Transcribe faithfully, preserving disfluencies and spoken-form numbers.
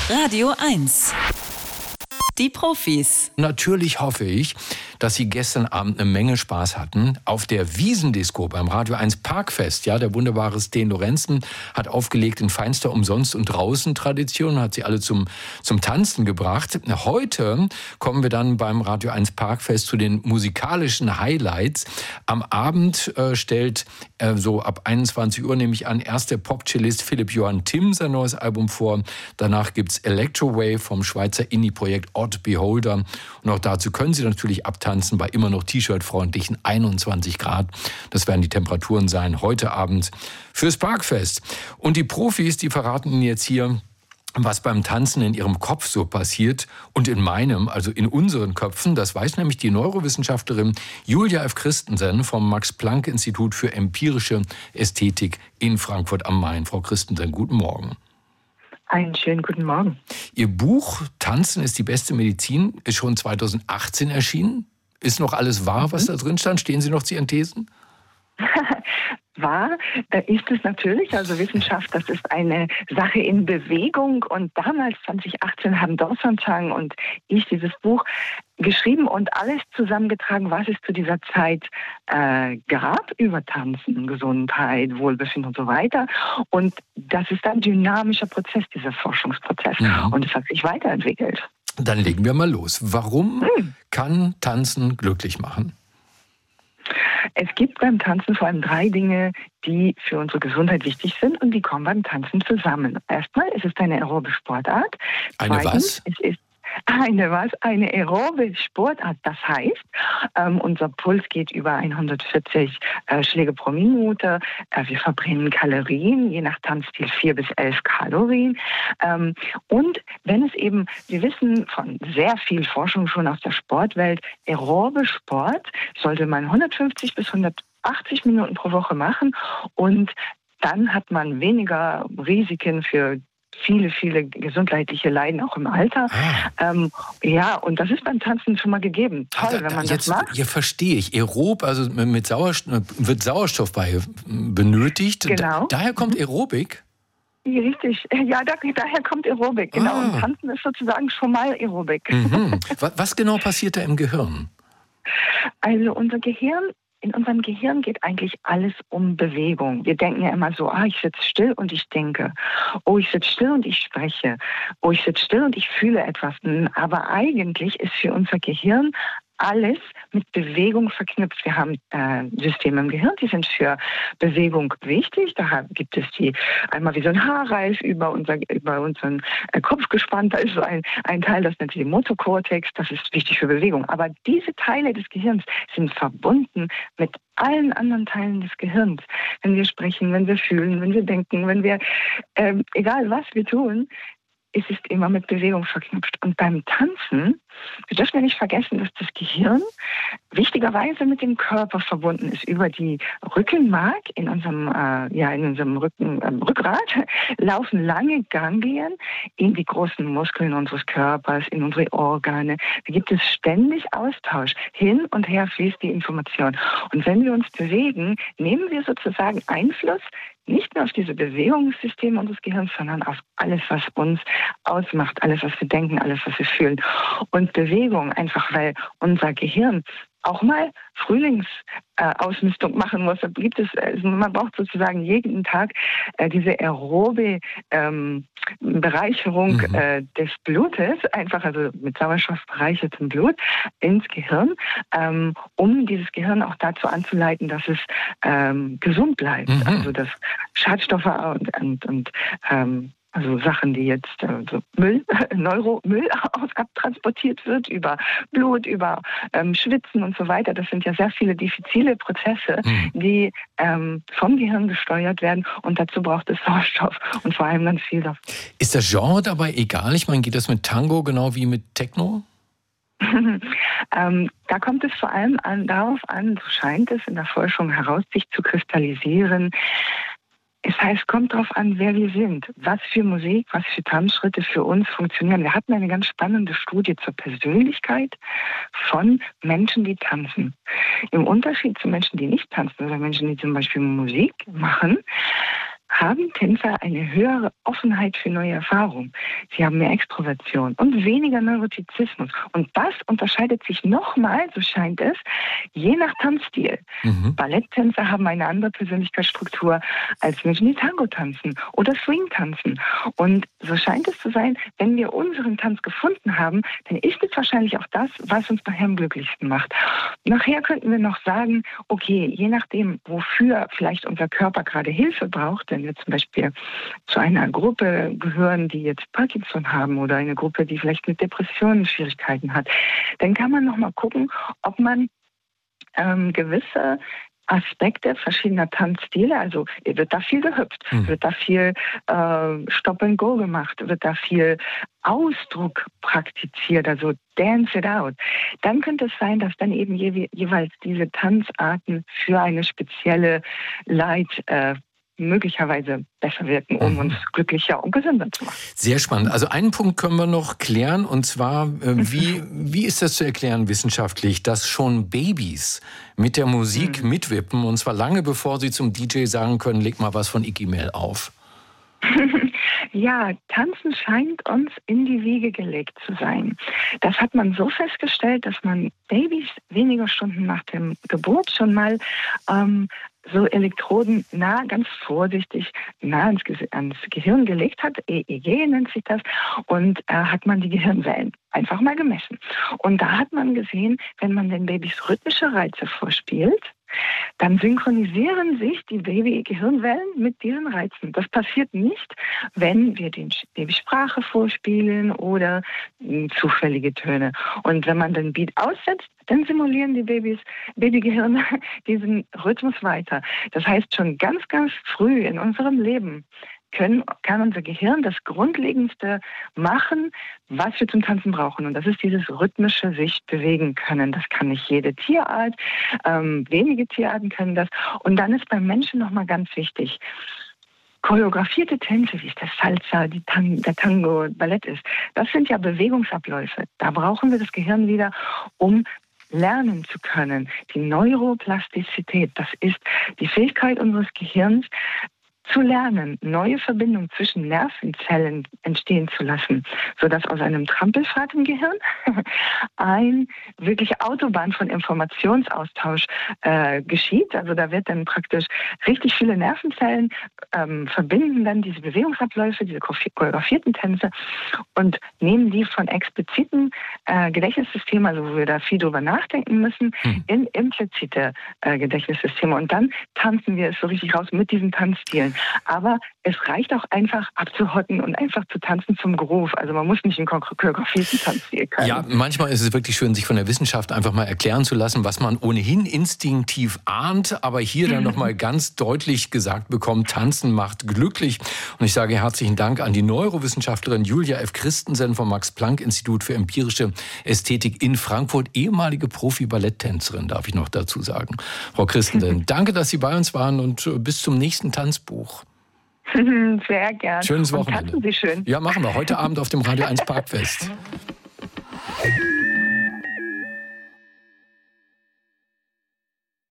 Radio eins. Die Profis. Natürlich hoffe ich, dass Sie gestern Abend eine Menge Spaß hatten. Auf der Wiesendisco beim Radio eins Parkfest, ja, der wunderbare Sten Lorenzen hat aufgelegt in feinster Umsonst- und Draußen-Tradition, hat sie alle zum, zum Tanzen gebracht. Heute kommen wir dann beim Radio eins Parkfest zu den musikalischen Highlights. Am Abend äh, stellt äh, so ab einundzwanzig Uhr, nehme ich an, erst der Pop-Cellist Philipp Johann Timm sein neues Album vor. Danach gibt's Electrowave vom Schweizer Indie-Projekt Odd Beholder. Und auch dazu können Sie natürlich abtanzen bei immer noch T-Shirt-freundlichen einundzwanzig Grad. Das werden die Temperaturen sein heute Abend fürs Parkfest. Und die Profis, die verraten Ihnen jetzt hier, was beim Tanzen in ihrem Kopf so passiert und in meinem, also in unseren Köpfen. Das weiß nämlich die Neurowissenschaftlerin Julia F. Christensen vom Max-Planck-Institut für empirische Ästhetik in Frankfurt am Main. Frau Christensen, guten Morgen. Einen schönen guten Morgen. Ihr Buch Tanzen ist die beste Medizin ist schon zweitausendachtzehn erschienen. Ist noch alles wahr, was da drin stand? Stehen Sie noch zu Ihren Thesen? Wahr ist es natürlich. Also Wissenschaft, das ist eine Sache in Bewegung. Und damals, zwanzig achtzehn, haben Dorsan Chang und ich dieses Buch geschrieben und alles zusammengetragen, was es zu dieser Zeit äh, gab über Tanzen, Gesundheit, Wohlbefinden und so weiter. Und das ist ein dynamischer Prozess, dieser Forschungsprozess. Mhm. Und es hat sich weiterentwickelt. Dann legen wir mal los. Warum Hm. kann Tanzen glücklich machen? Es gibt beim Tanzen vor allem drei Dinge, die für unsere Gesundheit wichtig sind und die kommen beim Tanzen zusammen. Erstmal ist es eine aerobe Sportart. Eine Zweitens, was? Es ist eine was? Eine aerobe Sportart. Das heißt, ähm, unser Puls geht über hundertvierzig äh, Schläge pro Minute. Äh, wir verbrennen Kalorien, je nach Tanzstil vier bis elf Kalorien. Ähm, und wenn es eben, wir wissen von sehr viel Forschung schon aus der Sportwelt, aerobe Sport sollte man hundertfünfzig bis hundertachtzig Minuten pro Woche machen und dann hat man weniger Risiken für viele, viele gesundheitliche Leiden, auch im Alter. Ah. Ähm, ja, und das ist beim Tanzen schon mal gegeben. Toll, Da- da- wenn man jetzt, das macht. Hier verstehe ich. Aerob, also mit Sauerstoff, wird Sauerstoff bei benötigt. Genau. Da, daher kommt Aerobik. Ja, richtig. Ja, da, daher kommt Aerobik. Genau. Ah. Und Tanzen ist sozusagen schon mal Aerobik. Mhm. Was, was genau passiert da im Gehirn? Also unser Gehirn, in unserem Gehirn geht eigentlich alles um Bewegung. Wir denken ja immer so, ah, ich sitze still und ich denke. Oh, ich sitze still und ich spreche. Oh, ich sitze still und ich fühle etwas. Aber eigentlich ist für unser Gehirn alles mit Bewegung verknüpft. Wir haben äh, Systeme im Gehirn, die sind für Bewegung wichtig. Da gibt es die einmal wie so ein Haarreif über, unser, über unseren äh, Kopf gespannt. Da ist so ein, ein Teil, das nennt sich Motokortex. Das ist wichtig für Bewegung. Aber diese Teile des Gehirns sind verbunden mit allen anderen Teilen des Gehirns. Wenn wir sprechen, wenn wir fühlen, wenn wir denken, wenn wir, äh, egal was wir tun, es ist immer mit Bewegung verknüpft. Und beim Tanzen, wir dürfen ja nicht vergessen, dass das Gehirn wichtigerweise mit dem Körper verbunden ist. Über die Rückenmark in unserem, äh, ja, in unserem Rücken, äh, Rückgrat laufen lange Ganglien in die großen Muskeln unseres Körpers, in unsere Organe. Da gibt es ständig Austausch. Hin und her fließt die Information. Und wenn wir uns bewegen, nehmen wir sozusagen Einfluss nicht nur auf diese Bewegungssysteme unseres Gehirns, sondern auf alles, was uns ausmacht, alles, was wir denken, alles, was wir fühlen. Und Bewegung, einfach weil unser Gehirn auch mal Frühlingsausmistung äh, machen muss. Da gibt es, also man braucht sozusagen jeden Tag äh, diese aerobe ähm, Bereicherung Mhm. äh, des Blutes, einfach also mit Sauerstoff bereichertem Blut ins Gehirn, ähm, um dieses Gehirn auch dazu anzuleiten, dass es ähm, gesund bleibt. Mhm. Also dass Schadstoffe und, und, und ähm, also Sachen, die jetzt äh, so Müll, Neuromüll aus, abtransportiert wird über Blut, über ähm, Schwitzen und so weiter. Das sind ja sehr viele diffizile Prozesse, Mhm. die ähm, vom Gehirn gesteuert werden und dazu braucht es Sauerstoff und vor allem ganz viel davon. Ist das Genre dabei egal? Ich meine, geht das mit Tango genau wie mit Techno? ähm, da kommt es vor allem an, darauf an, so scheint es in der Forschung heraus, sich zu kristallisieren. Es heißt, kommt darauf an, wer wir sind, was für Musik, was für Tanzschritte für uns funktionieren. Wir hatten eine ganz spannende Studie zur Persönlichkeit von Menschen, die tanzen. Im Unterschied zu Menschen, die nicht tanzen, oder Menschen, die zum Beispiel Musik machen, haben Tänzer eine höhere Offenheit für neue Erfahrungen. Sie haben mehr Extroversion und weniger Neurotizismus. Und das unterscheidet sich nochmal, so scheint es, je nach Tanzstil. Mhm. Balletttänzer haben eine andere Persönlichkeitsstruktur als Menschen, die Tango tanzen oder Swing tanzen. Und so scheint es zu sein, wenn wir unseren Tanz gefunden haben, dann ist es wahrscheinlich auch das, was uns nachher am glücklichsten macht. Nachher könnten wir noch sagen, okay, je nachdem, wofür vielleicht unser Körper gerade Hilfe braucht, wenn wir zum Beispiel zu einer Gruppe gehören, die jetzt Parkinson haben oder eine Gruppe, die vielleicht mit Depressionen Schwierigkeiten hat, dann kann man noch mal gucken, ob man ähm, gewisse Aspekte verschiedener Tanzstile, also wird da viel gehüpft, mhm. wird da viel äh, Stop and Go gemacht, wird da viel Ausdruck praktiziert, also Dance it out. Dann könnte es sein, dass dann eben je, jeweils diese Tanzarten für eine spezielle Leit äh, möglicherweise besser wirken, um uns glücklicher und gesünder zu machen. Sehr spannend. Also einen Punkt können wir noch klären, und zwar, äh, wie, wie ist das zu erklären wissenschaftlich, dass schon Babys mit der Musik mhm. mitwippen, und zwar lange bevor sie zum D J sagen können, leg mal was von Iggy Mel auf? Ja, Tanzen scheint uns in die Wiege gelegt zu sein. Das hat man so festgestellt, dass man Babys wenige Stunden nach der Geburt schon mal ähm, so Elektroden nah, ganz vorsichtig nah ans, Ge- ans Gehirn gelegt hat. E E G nennt sich das. Und äh, hat man die Gehirnwellen einfach mal gemessen. Und da hat man gesehen, wenn man den Babys rhythmische Reize vorspielt, dann synchronisieren sich die Baby-Gehirnwellen mit diesen Reizen. Das passiert nicht, wenn wir den Babysprache vorspielen oder mh, zufällige Töne. Und wenn man den Beat aussetzt, dann simulieren die Babys, Babygehirne diesen Rhythmus weiter. Das heißt, schon ganz, ganz früh in unserem Leben können, kann unser Gehirn das Grundlegendste machen, was wir zum Tanzen brauchen. Und das ist dieses rhythmische sich bewegen können. Das kann nicht jede Tierart. Ähm, wenige Tierarten können das. Und dann ist beim Menschen nochmal ganz wichtig, choreografierte Tänze, wie es der Salsa, die Tang- der Tango, Ballett ist, das sind ja Bewegungsabläufe. Da brauchen wir das Gehirn wieder, um lernen zu können. Die Neuroplastizität, das ist die Fähigkeit unseres Gehirns, zu lernen, neue Verbindungen zwischen Nervenzellen entstehen zu lassen, sodass aus einem Trampelpfad im Gehirn ein wirkliche Autobahn von Informationsaustausch äh, geschieht. Also da wird dann praktisch richtig viele Nervenzellen ähm, verbinden dann diese Bewegungsabläufe, diese choreografierten Tänze und nehmen die von expliziten äh, Gedächtnissystemen, also wo wir da viel drüber nachdenken müssen, hm. in implizite äh, Gedächtnissysteme. Und dann tanzen wir es so richtig raus mit diesen Tanzstilen. Aber es reicht auch einfach abzuhocken und einfach zu tanzen zum Groove. Also man muss nicht einen choreografierten Tanzstil können. Ja, manchmal ist es wirklich schön, sich von der Wissenschaft einfach mal erklären zu lassen, was man ohnehin instinktiv ahnt, aber hier dann nochmal ganz deutlich gesagt bekommt, Tanzen macht glücklich. Und ich sage herzlichen Dank an die Neurowissenschaftlerin Julia F. Christensen vom Max-Planck-Institut für empirische Ästhetik in Frankfurt, ehemalige Profi-Balletttänzerin, darf ich noch dazu sagen. Frau Christensen, danke, dass Sie bei uns waren, und bis zum nächsten Tanzbuch. Sehr gerne. Schönes Wochenende. Und tanzen Sie schön. Ja, machen wir. Heute Abend auf dem Radio eins Parkfest.